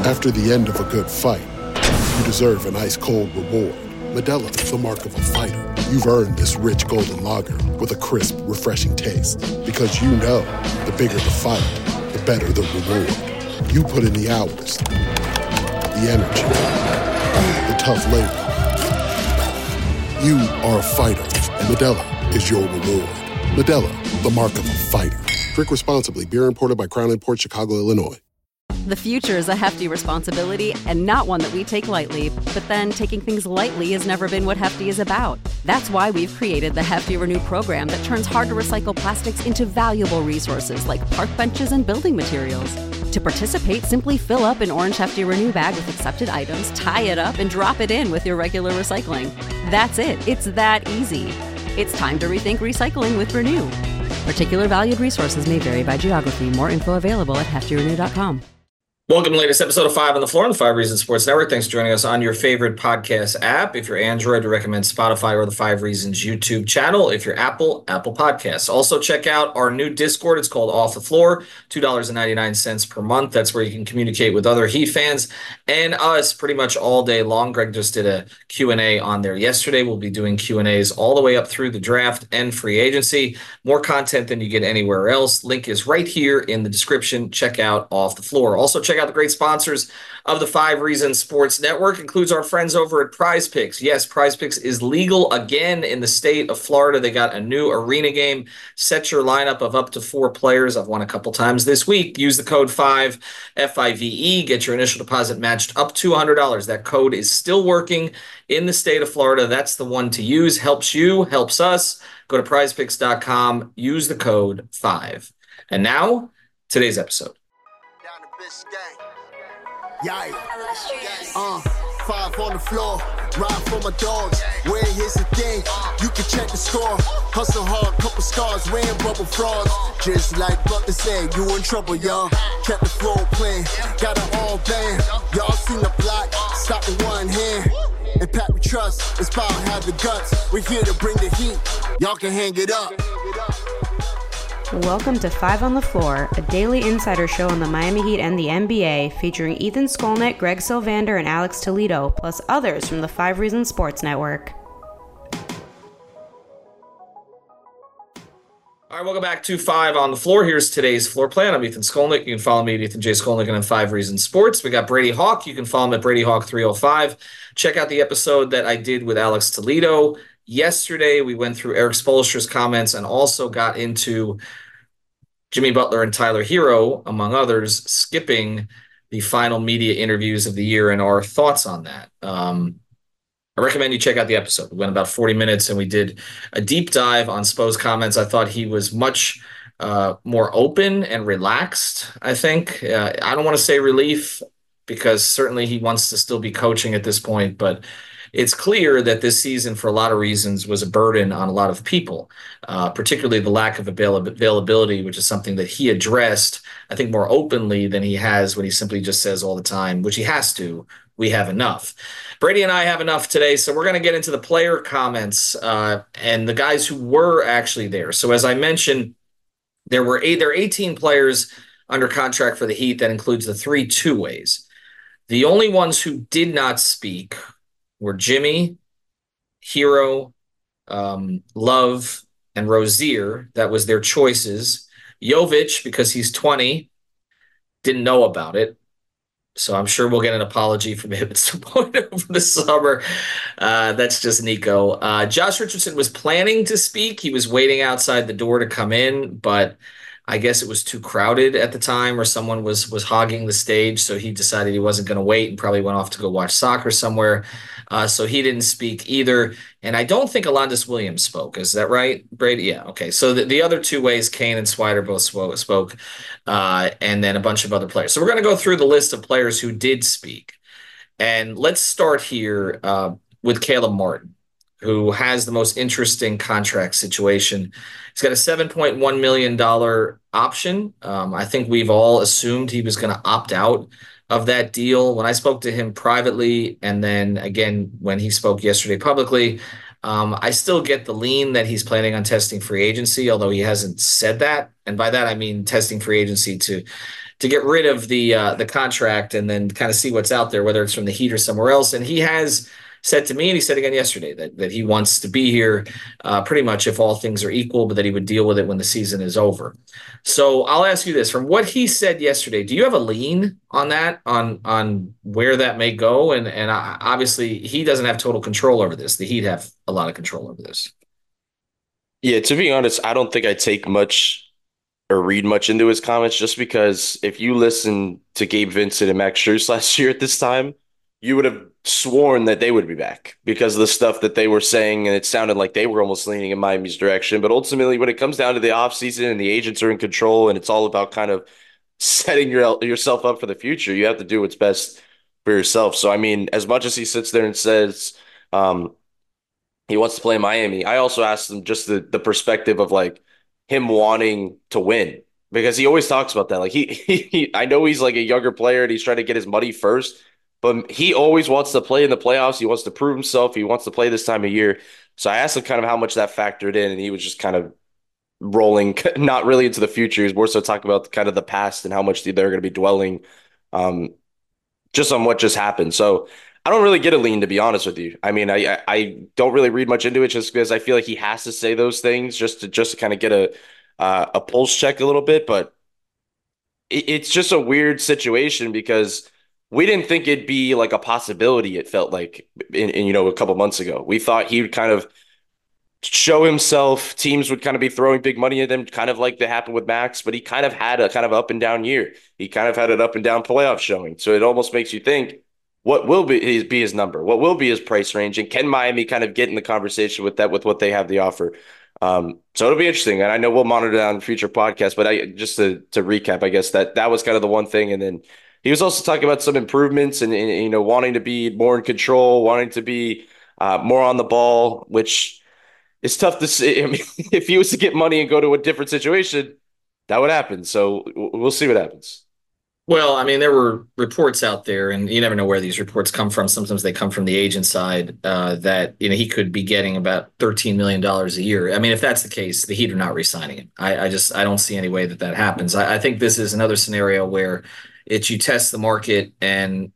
After the end of a good fight, you deserve an ice-cold reward. Modelo is the mark of a fighter. You've earned this rich golden lager with a crisp, refreshing taste. Because you know, the bigger the fight, the better the reward. You put in the hours, the energy, the tough labor. You are a fighter, and Modelo is your reward. Modelo, the mark of a fighter. Drink responsibly. Beer imported by Crown Imports, Chicago, Illinois. The future is a hefty responsibility and not one that we take lightly. But then taking things lightly has never been what Hefty is about. That's why we've created the Hefty Renew program that turns hard-to-recycle plastics into valuable resources like park benches and building materials. To participate, simply fill up an orange Hefty Renew bag with accepted items, tie it up, and drop it in with your regular recycling. That's it. It's that easy. It's time to rethink recycling with Renew. Particular valued resources may vary by geography. More info available at heftyrenew.com. Welcome to the latest episode of 5 on the Floor on the 5 Reasons Sports Network. Thanks for joining us on your favorite podcast app. If you're Android, we recommend Spotify or the 5 Reasons YouTube channel. If you're Apple Podcasts. Also check out our new Discord. It's called Off the Floor, $2.99 per month. That's where you can communicate with other Heat fans and us pretty much all day long. Greg just did a Q&A on there yesterday. We'll be doing Q&As all the way up through the draft and free agency. More content than you get anywhere else. Link is right here in the description. Check out Off the Floor. Also check out the great sponsors of the 5 Reasons Sports Network, includes our friends over at Prize Picks. Yes, Prize Picks is legal again in the state of Florida. They got a new arena game. Set your lineup of up to 4 players. I've won a couple times this week. Use the code 5, F-I-V-E. Get your initial deposit matched up to $100. That code is still working in the state of Florida. That's the one to use. Helps you, helps us. Go to prizepicks.com. Use the code 5. And now, today's episode. Yeah, 5 on the floor, ride for my dogs. Where here's the thing, you can check the score. Hustle hard, couple scars, wearing rubber frogs. Just like Butler said, you in trouble, y'all. Kept the floor playing, got it all band. Y'all seen the block, stop with one hand. And Pat we trust, it's power, have the guts. We're here to bring the heat, y'all can hang it up. Welcome to 5 on the Floor, a daily insider show on the Miami Heat and the NBA, featuring Ethan Skolnick, Greg Sylvander, and Alex Toledo, plus others from the 5 Reasons Sports Network. All right, welcome back to 5 on the Floor. Here's today's floor plan. I'm Ethan Skolnick. You can follow me at Ethan J. Skolnick and on 5 Reasons Sports. We got Brady Hawk. You can follow him at Brady Hawk 305. Check out the episode that I did with Alex Toledo. Yesterday, we went through Eric Spoelstra's comments and also got into Jimmy Butler and Tyler Hero, among others, skipping the final media interviews of the year and our thoughts on that. I recommend you check out the episode. We went about 40 minutes and we did a deep dive on Spo's comments. I thought he was much more open and relaxed, I think. I don't want to say relief because certainly he wants to still be coaching at this point, but it's clear that this season, for a lot of reasons, was a burden on a lot of people, particularly the lack of availability, which is something that he addressed, I think, more openly than he has when he simply just says all the time, which he has to, we have enough. Brady and I have enough today, so we're going to get into the player comments and the guys who were actually there. So as I mentioned, there are 18 players under contract for the Heat. That includes the 3 two-ways. The only ones who did not speak were Jimmy, Hero, Love, and Rozier. That was their choices. Jovic, because he's 20, didn't know about it. So I'm sure we'll get an apology from him at some point over the summer. That's just Nico. Josh Richardson was planning to speak. He was waiting outside the door to come in, but I guess it was too crowded at the time, or someone was hogging the stage, so he decided he wasn't going to wait and probably went off to go watch soccer somewhere. So he didn't speak either. And I don't think Alondas Williams spoke. Is that right, Brady? Yeah, okay. So the other two ways, Kane and Swider both spoke, and then a bunch of other players. So we're going to go through the list of players who did speak. And let's start here with Caleb Martin, who has the most interesting contract situation. He's got a $7.1 million option. I think we've all assumed he was going to opt out of that deal. When I spoke to him privately, and then again when he spoke yesterday publicly, I still get the lean that he's planning on testing free agency, although he hasn't said that. And by that, I mean testing free agency to to get rid of the contract and then kind of see what's out there, whether it's from the Heat or somewhere else. And he has said to me, and he said again yesterday, that he wants to be here pretty much if all things are equal, but that he would deal with it when the season is over. So I'll ask you this: from what he said yesterday, do you have a lean on that, on where that may go? And obviously he doesn't have total control over this. The Heat have a lot of control over this. Yeah, to be honest, I don't think I take much or read much into his comments, just because if you listen to Gabe Vincent and Max Strus last year at this time, you would have sworn that they would be back because of the stuff that they were saying, and it sounded like they were almost leaning in Miami's direction. But ultimately, when it comes down to the offseason and the agents are in control and it's all about kind of setting yourself up for the future, you have to do what's best for yourself. So, I mean, as much as he sits there and says he wants to play in Miami, I also asked him just the perspective of like him wanting to win, because he always talks about that. Like I know he's like a younger player and he's trying to get his money first, but he always wants to play in the playoffs. He wants to prove himself. He wants to play this time of year. So I asked him kind of how much that factored in, and he was just kind of rolling, not really into the future. He's more so talking about kind of the past and how much they're going to be dwelling just on what just happened. So I don't really get a lean, to be honest with you. I mean, I don't really read much into it just because I feel like he has to say those things just to kind of get a pulse check a little bit. But it's just a weird situation because we didn't think it'd be like a possibility. It felt like in a couple months ago, we thought he would kind of show himself. Teams would kind of be throwing big money at him, kind of like that happened with Max. But he kind of had a kind of up and down year. He kind of had an up and down playoff showing. So it almost makes you think, what will be his number? What will be his price range? And can Miami kind of get in the conversation with that, with what they have to offer? So it'll be interesting. And I know we'll monitor that on future podcasts, but just to recap, I guess that was kind of the one thing. And then he was also talking about some improvements and wanting to be more in control, wanting to be more on the ball, which is tough to see. I mean, if he was to get money and go to a different situation, that would happen. So we'll see what happens. Well, I mean, there were reports out there, and you never know where these reports come from. Sometimes they come from the agent side that he could be getting about $13 million a year. I mean, if that's the case, the Heat are not re-signing him. I don't see any way that happens. I think this is another scenario where you test the market and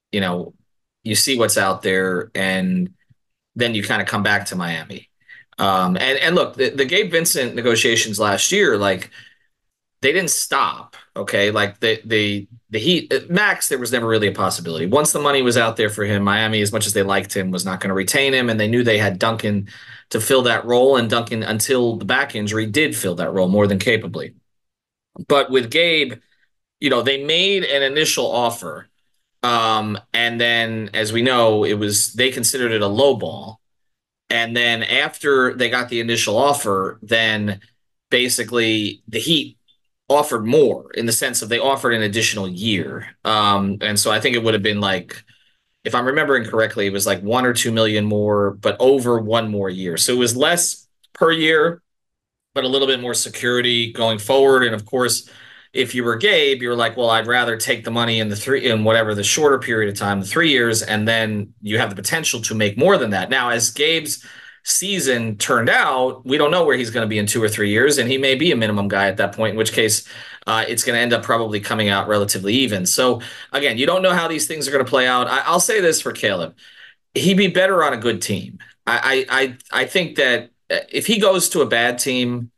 you see what's out there, and then you kind of come back to Miami. And look, the Gabe Vincent negotiations last year, like, they didn't stop. Okay. Like the Heat, Max, there was never really a possibility. Once the money was out there for him, Miami, as much as they liked him, was not going to retain him. And they knew they had Duncan to fill that role. And Duncan, until the back injury, did fill that role more than capably. But with Gabe, they made an initial offer. And then, as we know, they considered it a low ball. And then after they got the initial offer, then basically the Heat offered more, in the sense of they offered an additional year. And so I think it would have been like, if I'm remembering correctly, it was like 1 or 2 million more, but over one more year. So it was less per year, but a little bit more security going forward. And of course, if you were Gabe, you were like, well, I'd rather take the money in the shorter period of time, the 3 years, and then you have the potential to make more than that. Now, as Gabe's season turned out, we don't know where he's going to be in 2 or 3 years, and he may be a minimum guy at that point, in which case it's going to end up probably coming out relatively even. So again, you don't know how these things are going to play out. I'll say this for Caleb: he'd be better on a good team. I think that if he goes to a bad team,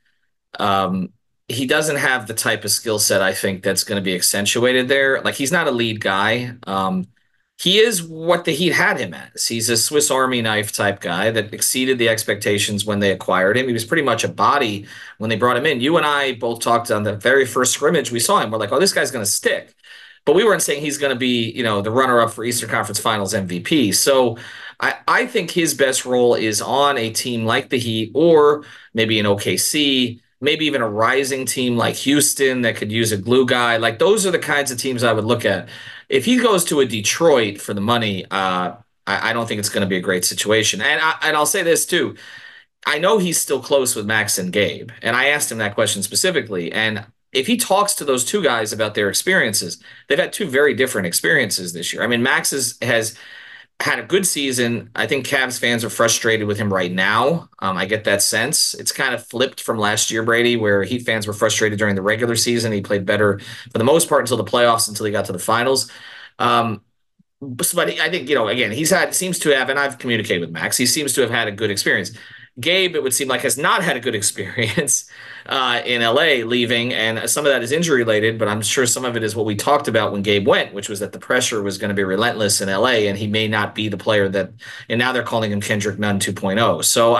he doesn't have the type of skill set, I think, that's going to be accentuated there. Like, he's not a lead guy. He is what the Heat had him as. He's a Swiss Army knife type guy that exceeded the expectations when they acquired him. He was pretty much a body when they brought him in. You and I both talked on the very first scrimmage we saw him. We're like, oh, this guy's going to stick. But we weren't saying he's going to be, the runner-up for Eastern Conference Finals MVP. So I think his best role is on a team like the Heat, or maybe an OKC, maybe even a rising team like Houston that could use a glue guy. Like, those are the kinds of teams I would look at. If he goes to a Detroit for the money, I don't think it's going to be a great situation. And I'll say this too. I know he's still close with Max and Gabe, and I asked him that question specifically. And if he talks to those two guys about their experiences, they've had two very different experiences this year. I mean, Max has had a good season. I think Cavs fans are frustrated with him right now. I get that sense. It's kind of flipped from last year, Brady, where Heat fans were frustrated during the regular season. He played better for the most part until the playoffs, until he got to the finals. But I think, again, seems to have, and I've communicated with Max, he seems to have had a good experience. Gabe, it would seem like, has not had a good experience in LA leaving, and some of that is injury related, but I'm sure some of it is what we talked about when Gabe went, which was that the pressure was going to be relentless in LA, and he may not be the player that, and now they're calling him Kendrick Nunn 2.0. So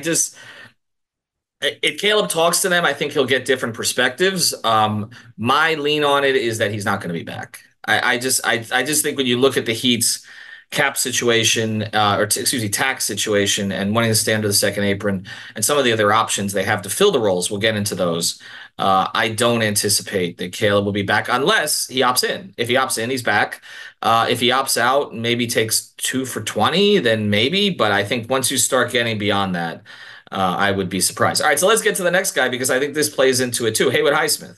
if Caleb talks to them, I think he'll get different perspectives. My lean on it is that he's not going to be back. I just think when you look at the Heat's cap situation, tax situation, and wanting to stay under the second apron, and some of the other options they have to fill the roles, we'll get into those. I don't anticipate that Caleb will be back unless he opts in. If he opts in, he's back. If he opts out, maybe takes 2 for 20, then maybe. But I think once you start getting beyond that, I would be surprised. All right, so let's get to the next guy because I think this plays into it too. Haywood Highsmith.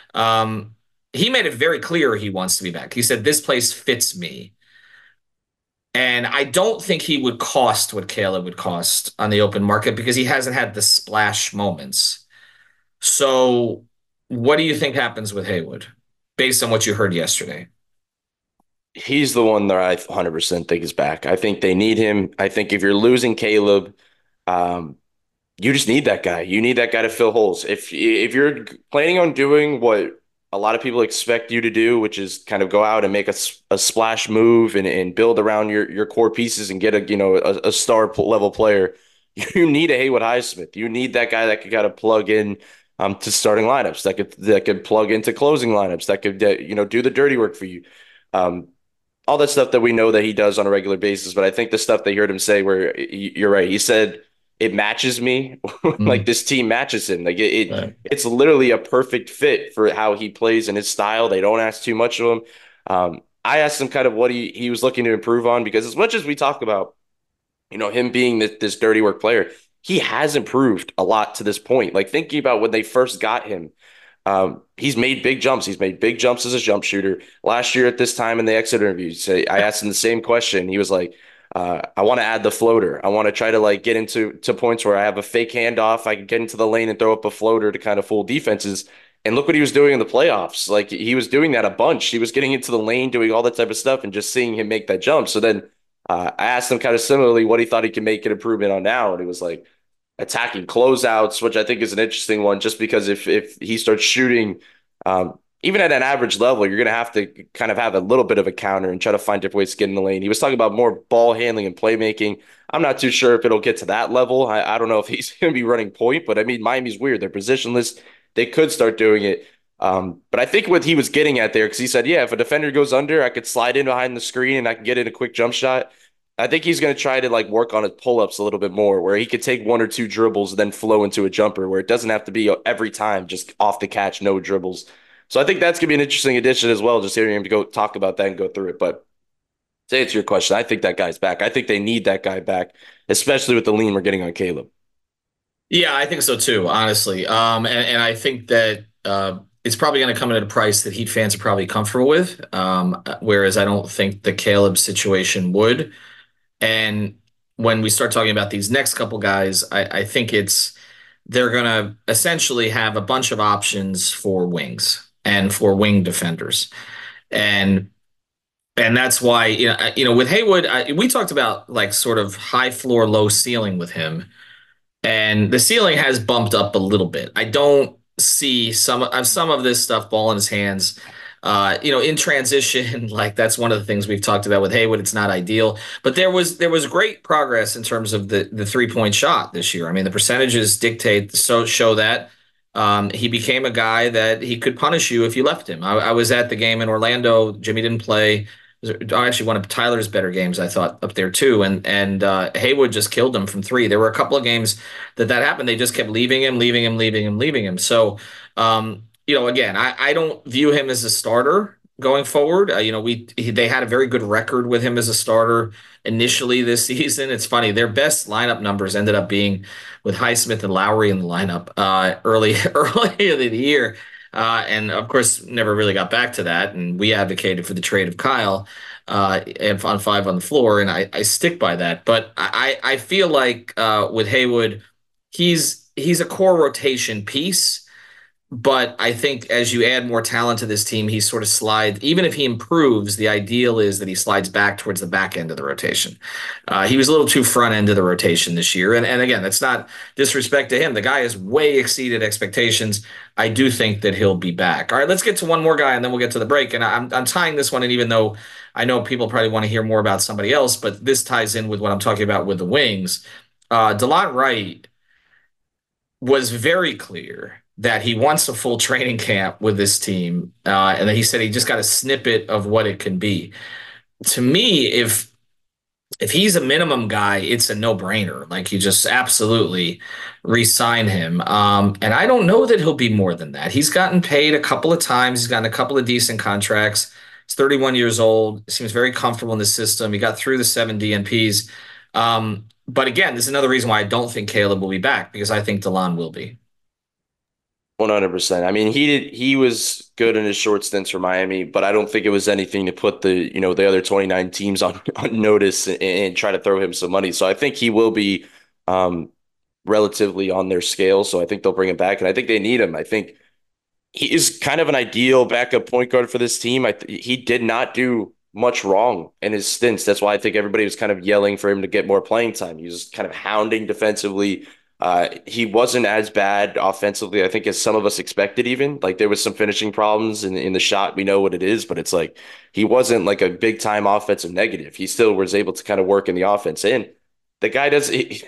He made it very clear he wants to be back. He said, "This place fits me." And I don't think he would cost what Caleb would cost on the open market because he hasn't had the splash moments. So what do you think happens with Haywood based on what you heard yesterday? He's the one that I 100% think is back. I think they need him. I think if you're losing Caleb, you just need that guy. You need that guy to fill holes. If you're planning on doing what a lot of people expect you to do, which is kind of go out and make a splash move and build around your core pieces and get a star level player, you need a Haywood Highsmith. You need that guy that could kind of plug in to starting lineups, that could plug into closing lineups, that could do the dirty work for you. All that stuff that we know that he does on a regular basis. But I think the stuff they heard him say, where you're right, he said, "It matches me." Like this team matches him. Like Right. it's literally a perfect fit for how he plays and his style. They don't ask too much of him. I asked him kind of what he was looking to improve on, because as much as we talk about, him being this dirty work player, he has improved a lot to this point. Like thinking about when they first got him, he's made big jumps. He's made big jumps as a jump shooter. Last year at this time in the exit interview, I asked him the same question. He was like, I want to add the floater. I want to try to get into points where I have a fake handoff. I can get into the lane and throw up a floater to kind of fool defenses. And look what he was doing in the playoffs. Like he was doing that a bunch. He was getting into the lane, doing all that type of stuff, and just seeing him make that jump. So then I asked him kind of similarly what he thought he could make an improvement on now. And it was like attacking closeouts, which I think is an interesting one, just because if he starts shooting, even at an average level, you're going to have to kind of have a little bit of a counter and try to find different ways to get in the lane. He was talking about more ball handling and playmaking. I'm not too sure if it'll get to that level. I don't know if he's going to be running point, but I mean, Miami's weird. They're positionless. They could start doing it. But I think what he was getting at there, because he said, yeah, if a defender goes under, I could slide in behind the screen and I can get in a quick jump shot. I think he's going to try to work on his pull-ups a little bit more, where he could take 1 or 2 dribbles and then flow into a jumper, where it doesn't have to be every time just off the catch, no dribbles. So I think that's going to be an interesting addition as well, just hearing him to go talk about that and go through it. But to answer your question, I think that guy's back. I think they need that guy back, especially with the lean we're getting on Caleb. Yeah, I think so too, honestly. And I think that it's probably going to come at a price that Heat fans are probably comfortable with, whereas I don't think the Caleb situation would. And when we start talking about these next couple guys, I think they're going to essentially have a bunch of options for wings and for wing defenders. And that's why, with Haywood, we talked about sort of high floor, low ceiling with him. And the ceiling has bumped up a little bit. I don't see some of this stuff ball in his hands. In transition, that's one of the things we've talked about with Haywood. It's not ideal, but there was great progress in terms of the 3-point shot this year. I mean, the percentages show that he became a guy that he could punish you if you left him. I was at the game in Orlando. Jimmy didn't play. It was actually one of Tyler's better games, I thought, up there too. And Haywood just killed him from 3. There were a couple of games that happened. They just kept leaving him. So, again, I don't view him as a starter going forward. They had a very good record with him as a starter initially this season. It's funny, their best lineup numbers ended up being with Highsmith and Lowry in the lineup early in the year. And of course, never really got back to that. And we advocated for the trade of Kyle and on 5 on the floor, and I stick by that. But I feel like with Haywood, he's a core rotation piece. But I think as you add more talent to this team, he sort of slides. Even if he improves, the ideal is that he slides back towards the back end of the rotation. He was a little too front end of the rotation this year. And again, that's not disrespect to him. The guy has way exceeded expectations. I do think that he'll be back. All right, let's get to one more guy, and then we'll get to the break. And I'm tying this one in, even though I know people probably want to hear more about somebody else, but this ties in with what I'm talking about with the Wings. DeLon Wright was very clear that he wants a full training camp with this team, and that he said he just got a snippet of what it can be. To me, if he's a minimum guy, it's a no-brainer. Like, you just absolutely re-sign him. And I don't know that he'll be more than that. He's gotten paid a couple of times. He's gotten a couple of decent contracts. He's 31 years old. Seems very comfortable in the system. He got through the 7 DNPs. But again, this is another reason why I don't think Caleb will be back, because I think DeLon will be. 100%. I mean, he was good in his short stints for Miami, but I don't think it was anything to put the other 29 teams on notice and try to throw him some money. So I think he will be relatively on their scale. So I think they'll bring him back, and I think they need him. I think he is kind of an ideal backup point guard for this team. He did not do much wrong in his stints. That's why I think everybody was kind of yelling for him to get more playing time. He was kind of hounding defensively. He wasn't as bad offensively, I think, as some of us expected even. Like, there was some finishing problems in the shot. We know what it is, but it's like he wasn't like a big-time offensive negative. He still was able to kind of work in the offense. And the guy does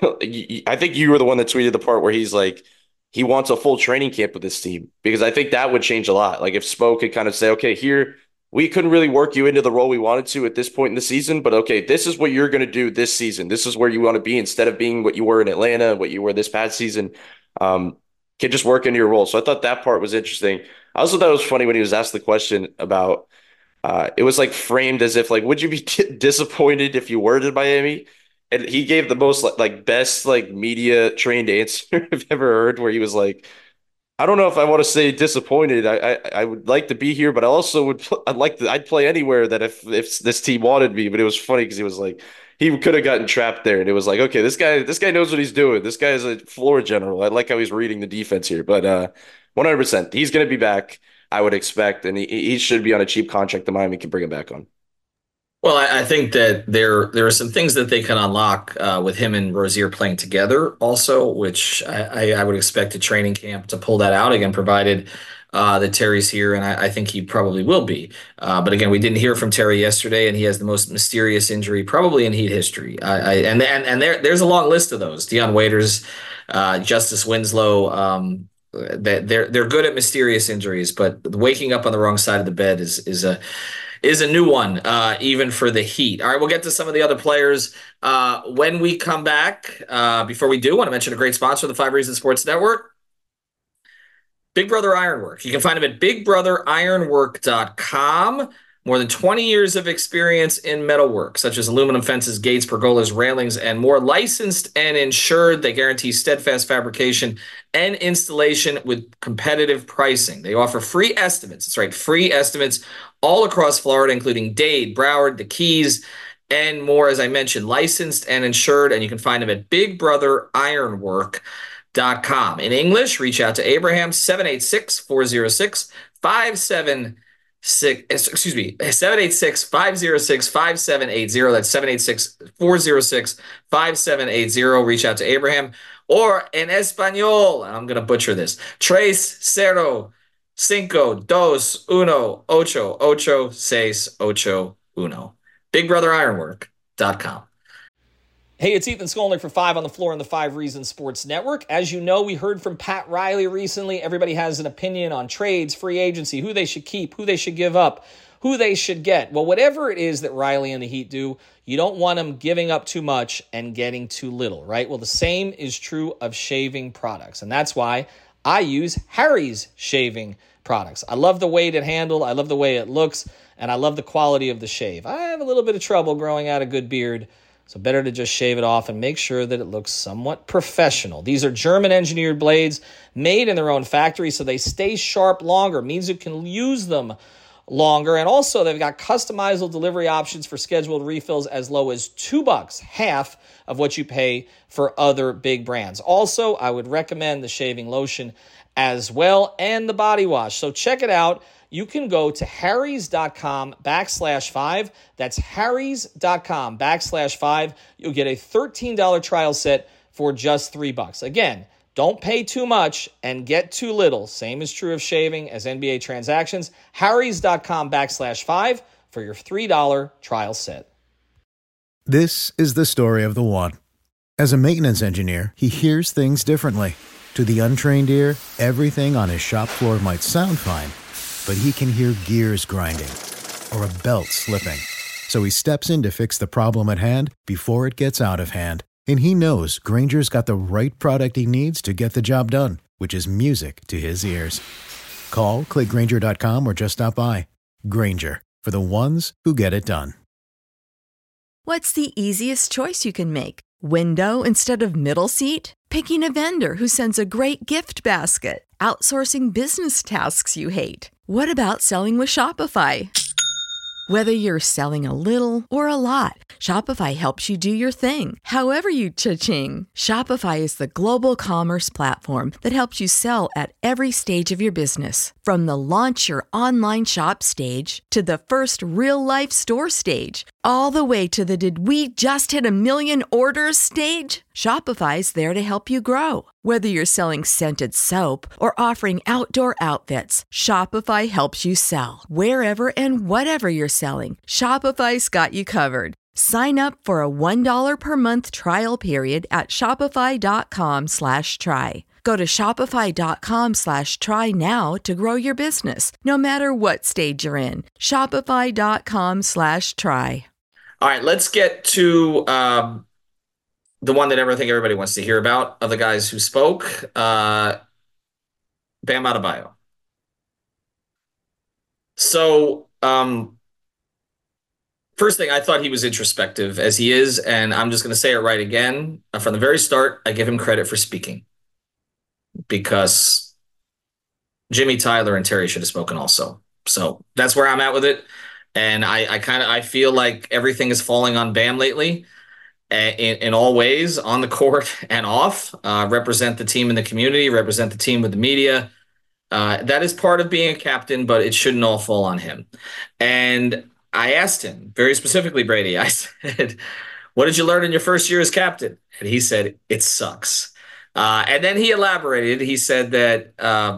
– I think you were the one that tweeted the part where he's like, he wants a full training camp with this team, because I think that would change a lot. Like, if Spo could kind of say, okay, here – we couldn't really work you into the role we wanted to at this point in the season, but okay, this is what you're going to do this season. This is where you want to be instead of being what you were in Atlanta, what you were this past season. Can just work into your role. So I thought that part was interesting. I also thought it was funny when he was asked the question about, it was like framed as if like, would you be disappointed if you were to Miami? And he gave the most like best like media trained answer I've ever heard, where he was like, I don't know if I want to say disappointed. I would like to be here, but I also I'd play anywhere that if this team wanted me. But it was funny because he was like, he could have gotten trapped there, and it was like, okay, this guy knows what he's doing. This guy is a floor general. I like how he's reading the defense here. But 100%, he's going to be back, I would expect, and he should be on a cheap contract that Miami can bring him back on. Well, I think that there are some things that they can unlock with him and Rozier playing together also, which I would expect a training camp to pull that out again, provided that Terry's here, and I think he probably will be. But again, we didn't hear from Terry yesterday, and he has the most mysterious injury probably in Heat history. And there's a long list of those. Dion Waiters, Justice Winslow. They're good at mysterious injuries, but waking up on the wrong side of the bed is a new one, even for the Heat. All right, we'll get to some of the other players when we come back. Before we do, I want to mention a great sponsor of the 5 Reasons Sports Network, Big Brother Ironwork. You can find them at BigBrotherIronwork.com. More than 20 years of experience in metalwork, such as aluminum fences, gates, pergolas, railings, and more. Licensed and insured. They guarantee steadfast fabrication and installation with competitive pricing. They offer free estimates. That's right, free estimates all across Florida, including Dade, Broward, the Keys, and more. As I mentioned, licensed and insured, and you can find them at BigBrotherIronwork.com. In English, reach out to Abraham, 786-406-5780. 786-506-5780. That's 786-406-5780. Reach out to Abraham. Or in Espanol, I'm going to butcher this, 3-0-5-2-1-8-8-6-8-1. BigBrotherIronwork.com. Hey, it's Ethan Skolnick for 5 on the Floor on the 5 Reasons Sports Network. As you know, we heard from Pat Riley recently. Everybody has an opinion on trades, free agency, who they should keep, who they should give up, who they should get. Well, whatever it is that Riley and the Heat do, you don't want them giving up too much and getting too little, right? Well, the same is true of shaving products, and that's why I use Harry's shaving products. I love the weight it handles, I love the way it looks, and I love the quality of the shave. I have a little bit of trouble growing out a good beard, So better to just shave it off and make sure that it looks somewhat professional. These are German-engineered blades made in their own factory, so they stay sharp longer. Means you can use them longer. And also, they've got customizable delivery options for scheduled refills as low as $2, half of what you pay for other big brands. Also, I would recommend the shaving lotion as well and the body wash. So check it out. You can go to harrys.com/5. That's harrys.com/5. You'll get a $13 trial set for just $3. Again, don't pay too much and get too little. Same is true of shaving as NBA transactions. harrys.com/5 for your $3 trial set. This is the story of the one. As a maintenance engineer, he hears things differently. To the untrained ear, everything on his shop floor might sound fine, but he can hear gears grinding or a belt slipping. So he steps in to fix the problem at hand before it gets out of hand. And he knows Grainger's got the right product he needs to get the job done, which is music to his ears. Call, click Grainger.com, or just stop by. Grainger, for the ones who get it done. What's the easiest choice you can make? Window instead of middle seat? Picking a vendor who sends a great gift basket? Outsourcing business tasks you hate? What about selling with Shopify? Whether you're selling a little or a lot, Shopify helps you do your thing, however you cha-ching. Shopify is the global commerce platform that helps you sell at every stage of your business. From the launch your online shop stage to the first real-life store stage, all the way to the did we just hit a million orders stage. Shopify's there to help you grow. Whether you're selling scented soap or offering outdoor outfits, Shopify helps you sell. Wherever and whatever you're selling, Shopify's got you covered. Sign up for a $1 per month trial period at shopify.com/try. Go to shopify.com/try now to grow your business, no matter what stage you're in. Shopify.com/try. All right, let's get to the one that I think everybody wants to hear about of the guys who spoke. Bam Adebayo. So, first thing, I thought he was introspective, as he is, and I'm just going to say it right again. From the very start, I give him credit for speaking, because Jimmy, Tyler, and Terry should have spoken also. So that's where I'm at with it. And I feel like everything is falling on Bam lately, in all ways, on the court and off. Represent the team in the community, represent the team with the media. That is part of being a captain, but it shouldn't all fall on him. And I asked him very specifically, Brady, I said, what did you learn in your first year as captain? And he said, it sucks. And then he elaborated. He said that,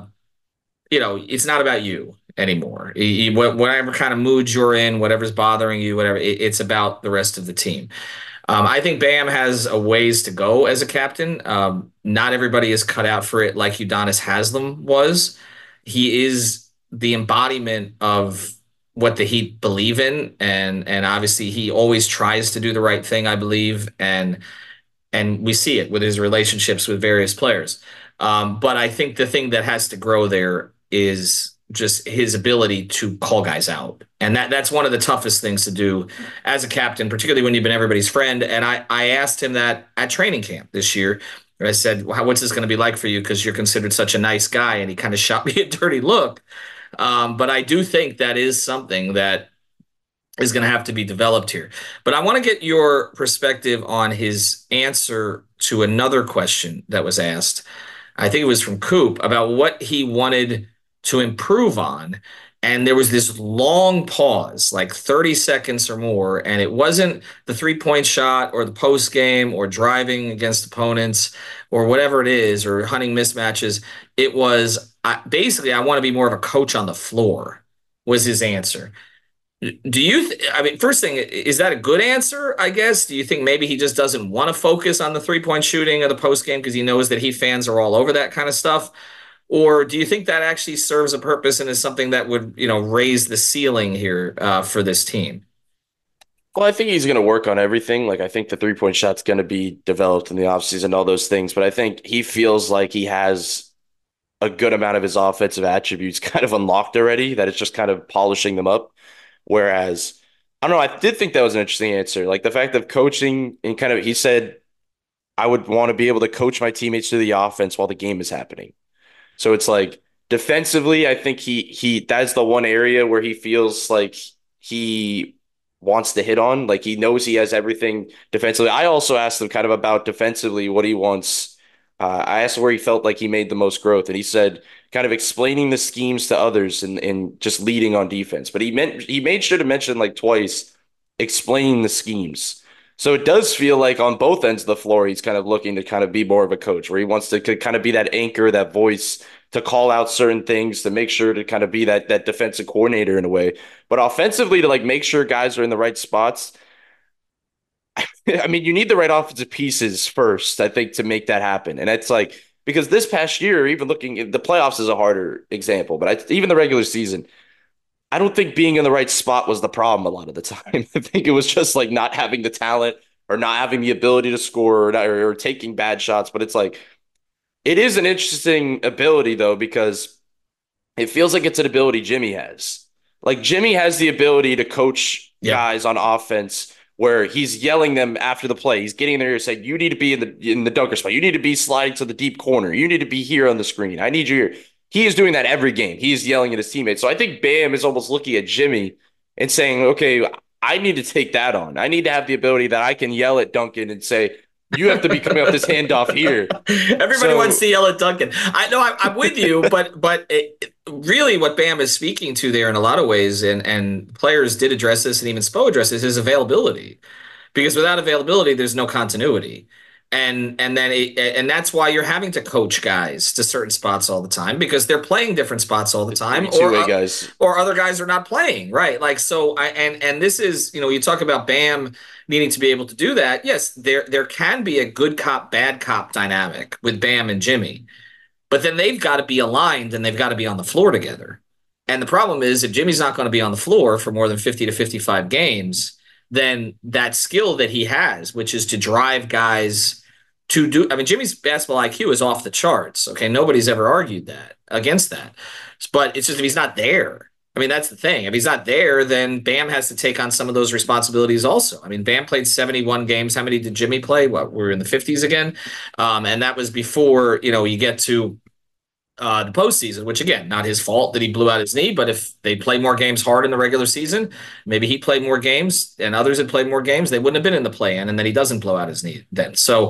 it's not about you anymore. Whatever kind of mood you're in, whatever's bothering you, whatever, it's about the rest of the team. I think Bam has a ways to go as a captain. Not everybody is cut out for it like Udonis Haslem was. He is the embodiment of what the Heat believe in, and obviously he always tries to do the right thing, I believe, and we see it with his relationships with various players. But I think the thing that has to grow there is just his ability to call guys out. And that's one of the toughest things to do as a captain, particularly when you've been everybody's friend. And I asked him that at training camp this year. I said, what's this going to be like for you? Because you're considered such a nice guy. And he kind of shot me a dirty look. But I do think that is something that is going to have to be developed here. But I want to get your perspective on his answer to another question that was asked. I think it was from Coop, about what he wanted to improve on. And there was this long pause, like 30 seconds or more. And it wasn't the 3-point shot or the post game or driving against opponents or whatever it is, or hunting mismatches. It was basically, I want to be more of a coach on the floor, was his answer. Do you, first thing, is that a good answer, I guess? Do you think maybe he just doesn't want to focus on the 3-point shooting or the post game because he knows that Heat fans are all over that kind of stuff? Or do you think that actually serves a purpose and is something that would, raise the ceiling here for this team? Well, I think he's going to work on everything. Like, I think the 3-point shot's going to be developed in the offseason and all those things. But I think he feels like he has a good amount of his offensive attributes kind of unlocked already, that it's just kind of polishing them up. Whereas I don't know. I did think that was an interesting answer. Like the fact of coaching and kind of, he said, I would want to be able to coach my teammates through the offense while the game is happening. So it's like defensively, I think he that's the one area where he feels like he wants to hit on. Like he knows he has everything defensively. I also asked him kind of about defensively what he wants. I asked where he felt like he made the most growth, and he said kind of explaining the schemes to others and just leading on defense. But he made sure to mention like twice explaining the schemes. So it does feel like on both ends of the floor, he's kind of looking to kind of be more of a coach, where he wants to kind of be that anchor, that voice to call out certain things, to make sure to kind of be that defensive coordinator in a way. But offensively, to like make sure guys are in the right spots. I mean, you need the right offensive pieces first, I think, to make that happen. And it's like because this past year, even looking at the playoffs is a harder example, but even the regular season, I don't think being in the right spot was the problem a lot of the time. I think it was just like not having the talent or not having the ability to score or taking bad shots. But it's like it is an interesting ability though, because it feels like it's an ability Jimmy has. Like Jimmy has the ability to coach guys on offense where he's yelling them after the play. He's getting there and saying, "You need to be in the dunker spot. You need to be sliding to the deep corner. You need to be here on the screen. I need you here." He is doing that every game. He is yelling at his teammates. So I think Bam is almost looking at Jimmy and saying, "Okay, I need to take that on. I need to have the ability that I can yell at Duncan and say, you have to be coming up this handoff here." Everybody wants to yell at Duncan. I know I'm with you, but really what Bam is speaking to there in a lot of ways, and players did address this, and even Spo addressed this, is availability. Because without availability, there's no continuity. And that's why you're having to coach guys to certain spots all the time, because they're playing different spots all the time, or other guys are not playing, right? Like so and this is, you talk about Bam needing to be able to do that. Yes, there can be a good cop bad cop dynamic with Bam and Jimmy, but then they've got to be aligned and they've got to be on the floor together. And the problem is, if Jimmy's not going to be on the floor for more than 50 to 55 games, then that skill that he has, which is to drive guys to do, I mean, Jimmy's basketball IQ is off the charts. Okay. Nobody's ever argued that against that. But it's just, if he's not there, I mean, that's the thing. If he's not there, then Bam has to take on some of those responsibilities also. I mean, Bam played 71 games. How many did Jimmy play? We're in the 50s again. And that was before, you get to the postseason, which again, not his fault that he blew out his knee, but if they play more games hard in the regular season, maybe he played more games and others had played more games, they wouldn't have been in the play-in, and then he doesn't blow out his knee then. So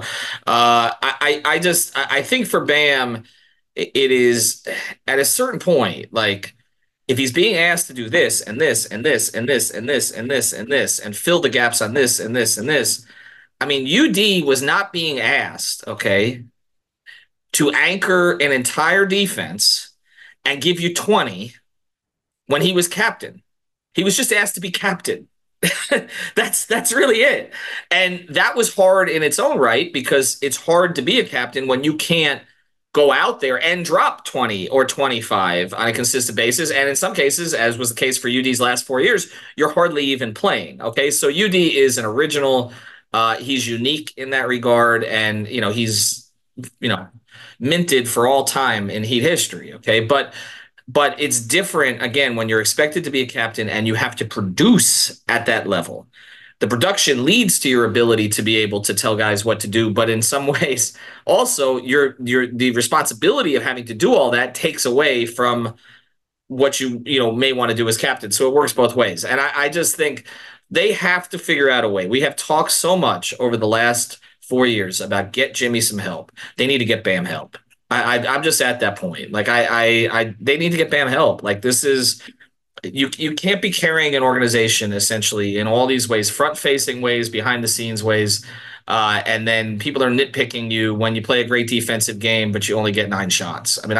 I think for Bam, it is at a certain point, like if he's being asked to do this and this and this and this and this and this and this and fill the gaps on this and this and this. I mean, UD was not being asked, okay, to anchor an entire defense and give you 20 when he was captain. He was just asked to be captain. That's really it. And that was hard in its own right, because it's hard to be a captain when you can't go out there and drop 20 or 25 on a consistent basis. And in some cases, as was the case for UD's last 4 years, you're hardly even playing. Okay. So UD is an original. He's unique in that regard. And, he's, minted for all time in Heat history. Okay. But it's different, again, when you're expected to be a captain and you have to produce at that level. The production leads to your ability to be able to tell guys what to do. But in some ways, also, the responsibility of having to do all that takes away from what you may want to do as captain. So it works both ways. And I just think they have to figure out a way. We have talked so much over the last 4 years about get Jimmy some help. They need to get Bam help. I'm just at that point. Like they need to get Bam help. Like this is, you can't be carrying an organization essentially in all these ways, front facing ways, behind the scenes ways. And then people are nitpicking you when you play a great defensive game, but you only get 9 shots. I mean,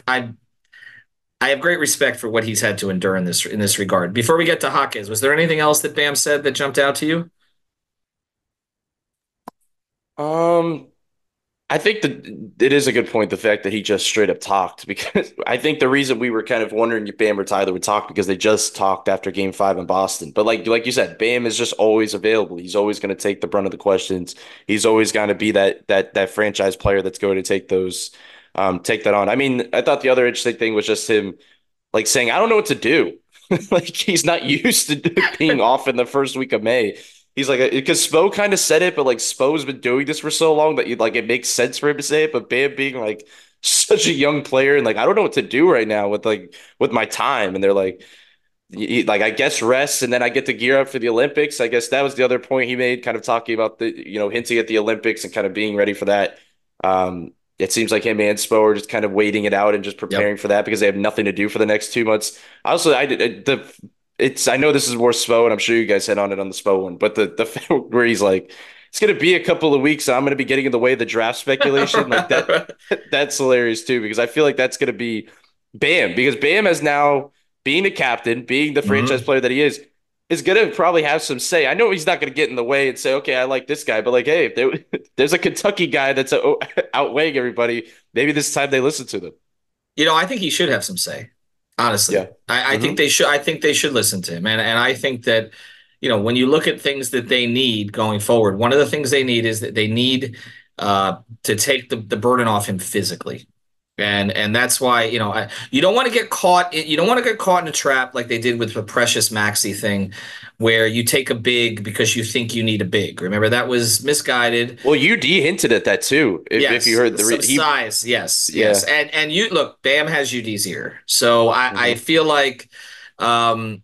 I have great respect for what he's had to endure in this regard. Before we get to Hawkins, was there anything else that Bam said that jumped out to you? I think that it is a good point, the fact that he just straight up talked, because I think the reason we were kind of wondering if Bam or Tyler would talk, because they just talked after game 5 in Boston. But like you said, Bam is just always available. He's always going to take the brunt of the questions. He's always going to be that franchise player that's going to take that on. I mean, I thought the other interesting thing was just him like saying, I don't know what to do. Like he's not used to being off in the first week of May. He's like, because Spo kind of said it, but like Spo's been doing this for so long that like it makes sense for him to say it. But Bam being like such a young player and like I don't know what to do right now with my time, and they're like, like I guess rest, and then I get to gear up for the Olympics. I guess that was the other point he made, kind of talking about hinting at the Olympics and kind of being ready for that. It seems like him and Spo are just kind of waiting it out and just preparing for that because they have nothing to do for the next 2 months. Also, I know this is more Spo, and I'm sure you guys hit on it on the Spo one, but the where he's like, it's gonna be a couple of weeks, so I'm gonna be getting in the way of the draft speculation. Like that, that's hilarious too, because I feel like that's gonna be Bam, because Bam has now being the captain, being the franchise player that he is going to probably have some say. I know he's not going to get in the way and say, okay, I like this guy, but like, hey, if there's a Kentucky guy that's outweighing everybody, maybe this time they listen to them. I think he should have some say, honestly. Yeah. I think they should. I think they should listen to him. And I think that, when you look at things that they need going forward, one of the things they need is that they need to take the burden off him physically. And that's why, you don't want to get caught. You don't want to get caught in a trap like they did with the Precious Maxey thing, where you take a big because you think you need a big. Remember, that was misguided. Well, UD hinted at that too. If you heard size, yes. And you look, Bam has UD's ear, so I feel like, that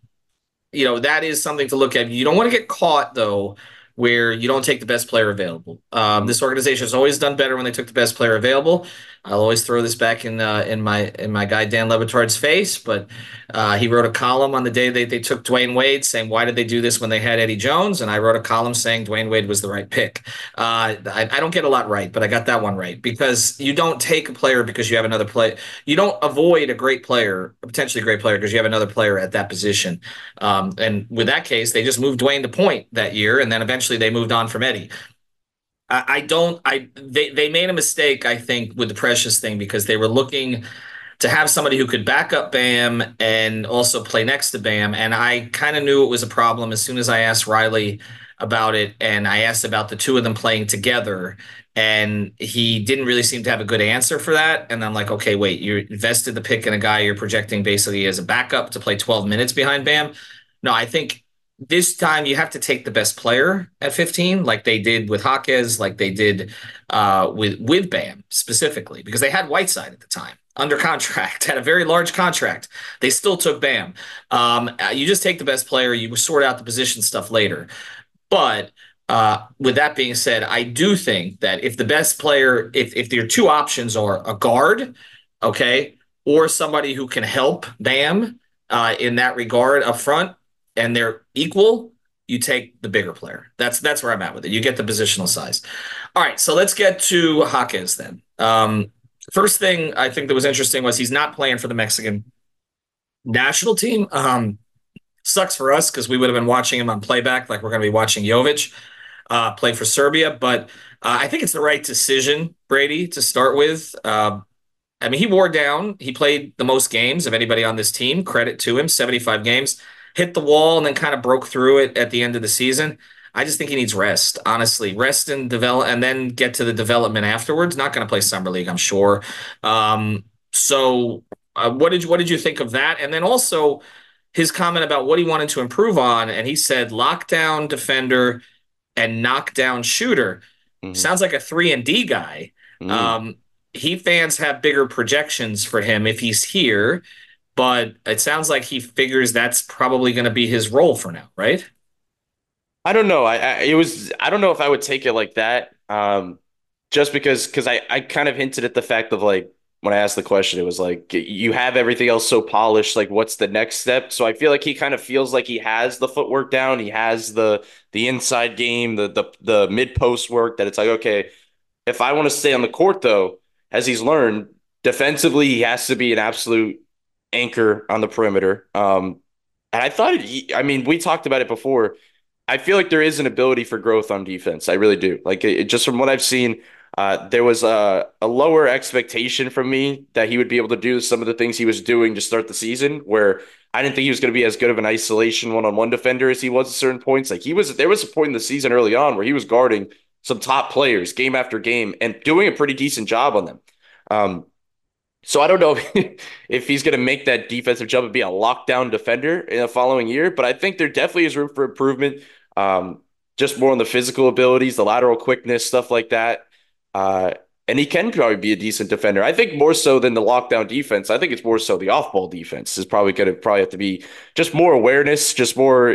is something to look at. You don't want to get caught though, where you don't take the best player available. This organization has always done better when they took the best player available. I'll always throw this back in my guy Dan Le Batard's face, but he wrote a column on the day they took Dwayne Wade saying, why did they do this when they had Eddie Jones? And I wrote a column saying Dwayne Wade was the right pick. I don't get a lot right, but I got that one right, because you don't take a player because you have another player. You don't avoid a great player, a potentially great player, because you have another player at that position. And with that case, they just moved Dwayne to point that year, and then eventually they moved on from Eddie. They made a mistake, I think, with the Precious thing, because they were looking to have somebody who could back up Bam and also play next to Bam. And I kind of knew it was a problem as soon as I asked Riley about it, and I asked about the two of them playing together, and he didn't really seem to have a good answer for that. And I'm like, okay, wait, you invested the pick in a guy you're projecting basically as a backup to play 12 minutes behind Bam? No, I think this time you have to take the best player at 15, like they did with Jaquez, like they did with Bam specifically, because they had Whiteside at the time under contract, had a very large contract. They still took Bam. You just take the best player. You sort out the position stuff later. But with that being said, I do think that if the best player, if your two options are a guard, okay, or somebody who can help Bam in that regard up front, and they're equal, you take the bigger player. That's where I'm at with it. You get the positional size. All right, so let's get to Jaquez then. First thing I think that was interesting was he's not playing for the Mexican national team. Sucks for us because we would have been watching him on playback like we're going to be watching Jovic play for Serbia. But I think it's the right decision, Brady, to start with. He wore down. He played the most games of anybody on this team. Credit to him, 75 games. Hit the wall and then kind of broke through it at the end of the season. I just think he needs rest, honestly. Rest and develop, and then get to the development afterwards. Not going to play Summer League, I'm sure. So what did you think of that? And then also his comment about what he wanted to improve on, and he said lockdown defender and knockdown shooter. Mm-hmm. Sounds like a 3-and-D guy. Mm-hmm. Heat fans have bigger projections for him if he's here, but it sounds like he figures that's probably going to be his role for now, right? I don't know. I don't know if I would take it like that. Just because I kind of hinted at the fact of like when I asked the question, it was like you have everything else so polished. Like, what's the next step? So I feel like he kind of feels like he has the footwork down. He has the inside game, the mid post work. That it's like, okay, if I want to stay on the court, though, as he's learned defensively, he has to be an absolute anchor on the perimeter. And I thought, we talked about it before. I feel like there is an ability for growth on defense. I really do. Like just from what I've seen, there was a lower expectation from me that he would be able to do some of the things he was doing to start the season, where I didn't think he was going to be as good of an isolation one-on-one defender as he was at certain points. Like there was a point in the season early on where he was guarding some top players game after game and doing a pretty decent job on them. So I don't know if he's going to make that defensive jump and be a lockdown defender in the following year, but I think there definitely is room for improvement. Just more on the physical abilities, the lateral quickness, stuff like that. Uh, and he can probably be a decent defender. I think more so than the lockdown defense. I think it's more so the off-ball defense is probably going to have to be just more awareness, just more,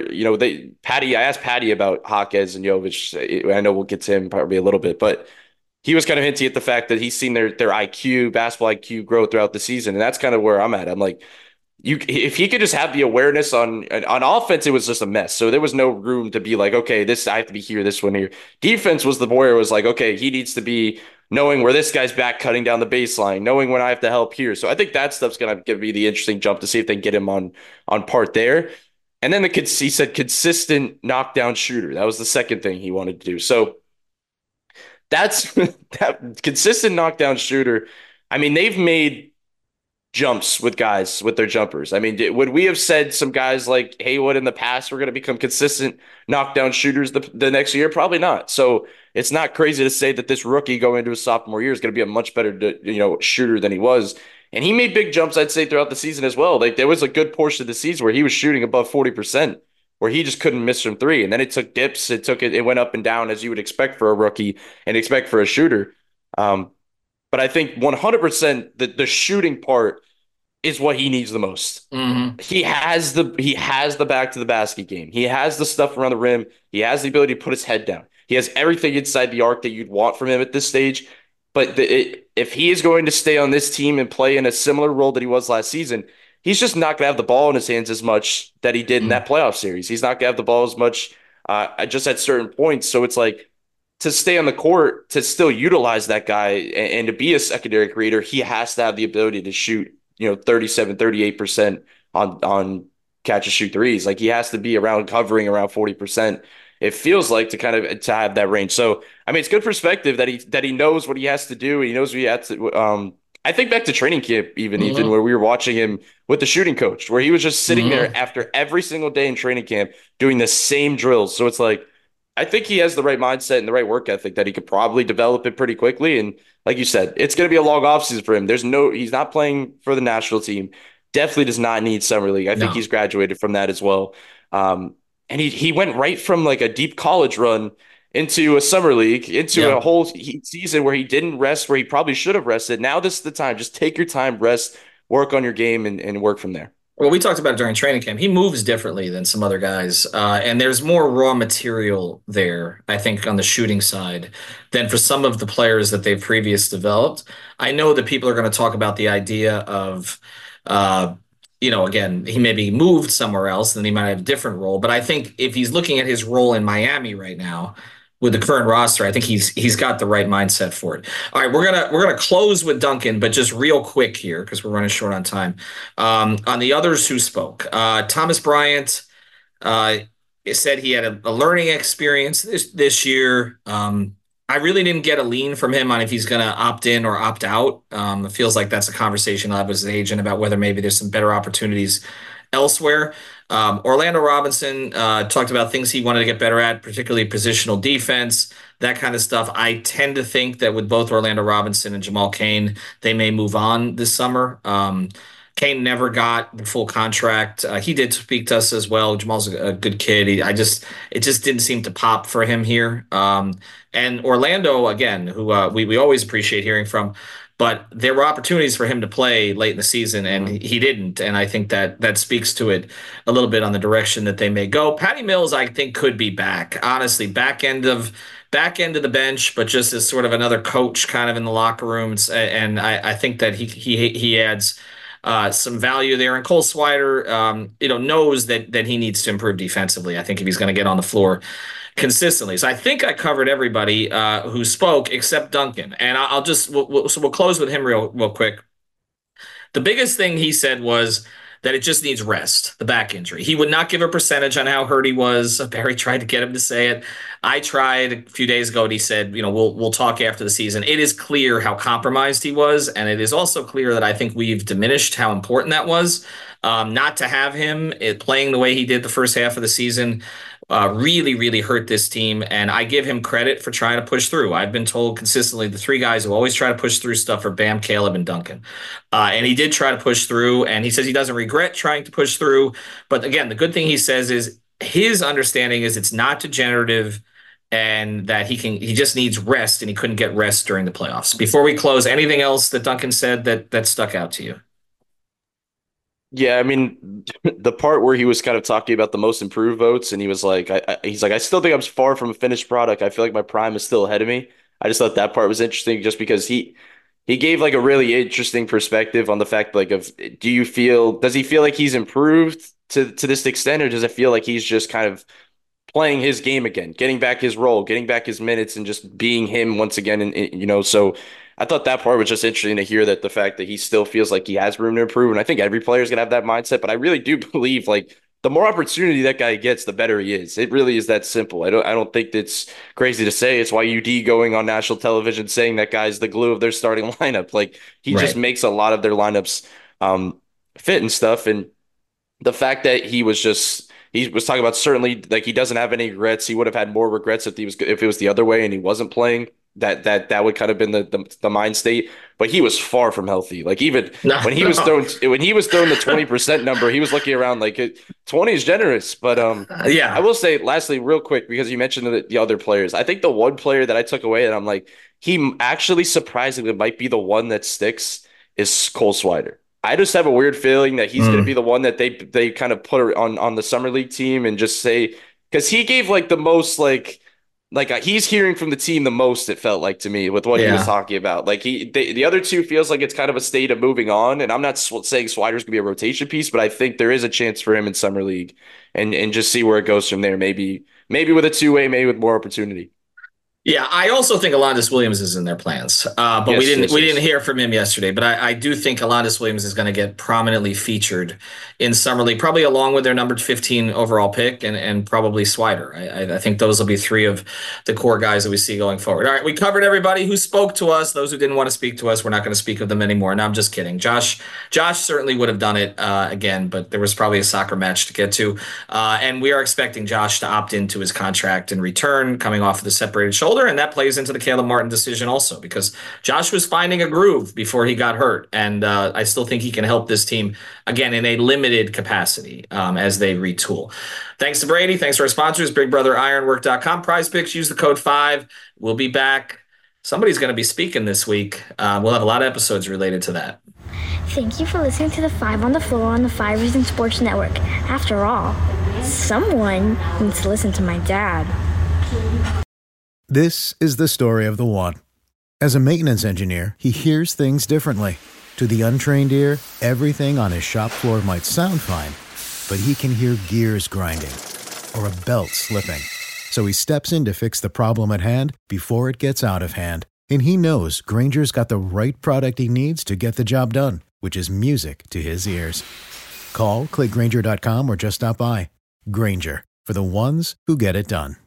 I asked Patty about Jaquez and Jovic. I know we'll get to him probably a little bit, but he was kind of hinting at the fact that he's seen their IQ, basketball IQ grow throughout the season. And that's kind of where I'm at. I'm like, if he could just have the awareness on offense, it was just a mess. So there was no room to be like, okay, I have to be here, this one here. Defense was the where it was like, okay, he needs to be knowing where this guy's back cutting down the baseline, knowing when I have to help here. So I think that stuff's going to give me the interesting jump to see if they can get him on part there. And then he said consistent knockdown shooter. That was the second thing he wanted to do. So that's that consistent knockdown shooter. I mean, they've made jumps with guys with their jumpers. I mean, would we have said some guys like Haywood in the past were going to become consistent knockdown shooters the next year? Probably not. So it's not crazy to say that this rookie going into his sophomore year is going to be a much better, shooter than he was. And he made big jumps, I'd say, throughout the season as well. Like there was a good portion of the season where he was shooting above 40%, where he just couldn't miss from three. And then it took dips. It went up and down as you would expect for a rookie and expect for a shooter. But I think 100% the shooting part is what he needs the most. Mm-hmm. He has the back to the basket game. He has the stuff around the rim. He has the ability to put his head down. He has everything inside the arc that you'd want from him at this stage. But if he is going to stay on this team and play in a similar role that he was last season, he's just not going to have the ball in his hands as much that he did in that playoff series. He's not going to have the ball as much just at certain points. So it's like, to stay on the court, to still utilize that guy and to be a secondary creator, he has to have the ability to shoot 37, 38% on catch and shoot threes. Like he has to be covering around 40%. It feels like to have that range. So, I mean, it's good perspective that he knows what he has to do. He knows what he has to, I think back to training camp, even where we were watching him with the shooting coach, where he was just sitting there after every single day in training camp doing the same drills. So it's like, I think he has the right mindset and the right work ethic that he could probably develop it pretty quickly. And like you said, it's going to be a long offseason for him. He's not playing for the national team. Definitely does not need summer league. I think he's graduated from that as well. And he went right from like a deep college run into a summer league, into a whole season where he didn't rest, where he probably should have rested. Now this is the time. Just take your time, rest, work on your game, and work from there. Well, we talked about it during training camp. He moves differently than some other guys, and there's more raw material there, I think, on the shooting side than for some of the players that they've previously developed. I know that people are going to talk about the idea of, again, he maybe moved somewhere else and he might have a different role. But I think if he's looking at his role in Miami right now, with the current roster, I think he's got the right mindset for it. All right, we're gonna close with Duncan, but just real quick here because we're running short on time. On the others who spoke, Thomas Bryant said he had a learning experience this year. I really didn't get a lean from him on if he's going to opt in or opt out. It feels like that's a conversation I'll have with his agent about whether maybe there's some better opportunities elsewhere. Orlando Robinson talked about things he wanted to get better at, particularly positional defense, that kind of stuff. I tend to think that with both Orlando Robinson and Jamal Cain, they may move on this summer. Cain never got the full contract. He did speak to us as well. Jamal's a good kid. It just didn't seem to pop for him here. And Orlando, again, who we always appreciate hearing from, but there were opportunities for him to play late in the season, and he didn't. And I think that speaks to it a little bit on the direction that they may go. Patty Mills, I think, could be back. Honestly, back end of the bench, but just as sort of another coach kind of in the locker rooms. And I think that he adds some value there. And Cole Swider, knows that he needs to improve defensively. I think if he's going to get on the floor consistently. So I think I covered everybody who spoke except Duncan. And we'll close with him real quick. The biggest thing he said was that it just needs rest, the back injury. He would not give a percentage on how hurt he was. Barry tried to get him to say it. I tried a few days ago, and he said, we'll talk after the season. It is clear how compromised he was, and it is also clear that I think we've diminished how important that was. Not to have him playing the way he did the first half of the season really, really hurt this team. And I give him credit for trying to push through. I've been told consistently the three guys who always try to push through stuff are Bam, Caleb, and Duncan. And he did try to push through, and he says he doesn't regret trying to push through. But again, the good thing he says is his understanding is it's not degenerative and that he just needs rest, and he couldn't get rest during the playoffs. Before we close, anything else that Duncan said that stuck out to you? Yeah, I mean, the part where he was kind of talking about the most improved votes, and he was like, he's like, I still think I'm far from a finished product. I feel like my prime is still ahead of me. I just thought that part was interesting, just because he gave like a really interesting perspective on the fact, like, does he feel like he's improved to this extent, or does it feel like he's just kind of playing his game again, getting back his role, getting back his minutes, and just being him once again? And so I thought that part was just interesting to hear, that the fact that he still feels like he has room to improve. And I think every player is going to have that mindset, but I really do believe, like, the more opportunity that guy gets, the better he is. It really is that simple. I don't think it's crazy to say. It's why UD going on national television saying that guy's the glue of their starting lineup. Like, he just makes a lot of their lineups fit and stuff. And the fact that he was talking about, certainly, like, he doesn't have any regrets. He would have had more regrets if it was the other way and he wasn't playing. That would kind of been the mind state, but he was far from healthy. Like, even when he was throwing the 20% number, he was looking around like 20 is generous. But I will say, lastly, real quick, because you mentioned the other players, I think the one player that I took away and I'm like, he actually surprisingly might be the one that sticks, is Cole Swider. I just have a weird feeling that he's going to be the one that they kind of put on the summer league team, and just say, because he gave like the most like he's hearing from the team the most, it felt like to me, with what he was talking about. Like, the other two feels like it's kind of a state of moving on, and I'm not saying Swider's gonna be a rotation piece, but I think there is a chance for him in summer league, and just see where it goes from there. Maybe with a two-way, maybe with more opportunity. Yeah, I also think Alondas Williams is in their plans, but we didn't hear from him yesterday. But I do think Alondas Williams is going to get prominently featured in summer league, probably along with their number 15 overall pick, and probably Swider. I think those will be three of the core guys that we see going forward. All right, we covered everybody who spoke to us. Those who didn't want to speak to us, we're not going to speak of them anymore. No, I'm just kidding. Josh certainly would have done it again, but there was probably a soccer match to get to, and we are expecting Josh to opt into his contract and return, coming off of the separated shoulder. And that plays into the Caleb Martin decision also, because Josh was finding a groove before he got hurt. And I still think he can help this team, again, in a limited capacity as they retool. Thanks to Brady. Thanks to our sponsors, BigBrotherIronwork.com. Prize Picks, use the code 5. We'll be back. Somebody's going to be speaking this week. We'll have a lot of episodes related to that. Thank you for listening to the 5 on the Floor on the 5 Reasons Sports Network. After all, someone needs to listen to my dad. This is the story of the one. As a maintenance engineer, he hears things differently. To the untrained ear, everything on his shop floor might sound fine, but he can hear gears grinding or a belt slipping. So he steps in to fix the problem at hand before it gets out of hand. And he knows Grainger's got the right product he needs to get the job done, which is music to his ears. Call, click Grainger.com, or just stop by. Grainger, for the ones who get it done.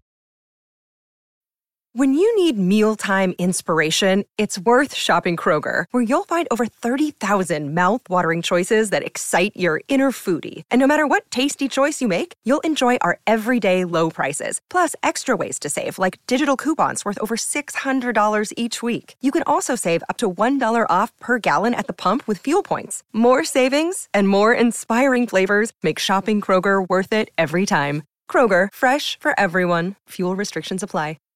When you need mealtime inspiration, it's worth shopping Kroger, where you'll find over 30,000 mouth-watering choices that excite your inner foodie. And no matter what tasty choice you make, you'll enjoy our everyday low prices, plus extra ways to save, like digital coupons worth over $600 each week. You can also save up to $1 off per gallon at the pump with fuel points. More savings and more inspiring flavors make shopping Kroger worth it every time. Kroger, fresh for everyone. Fuel restrictions apply.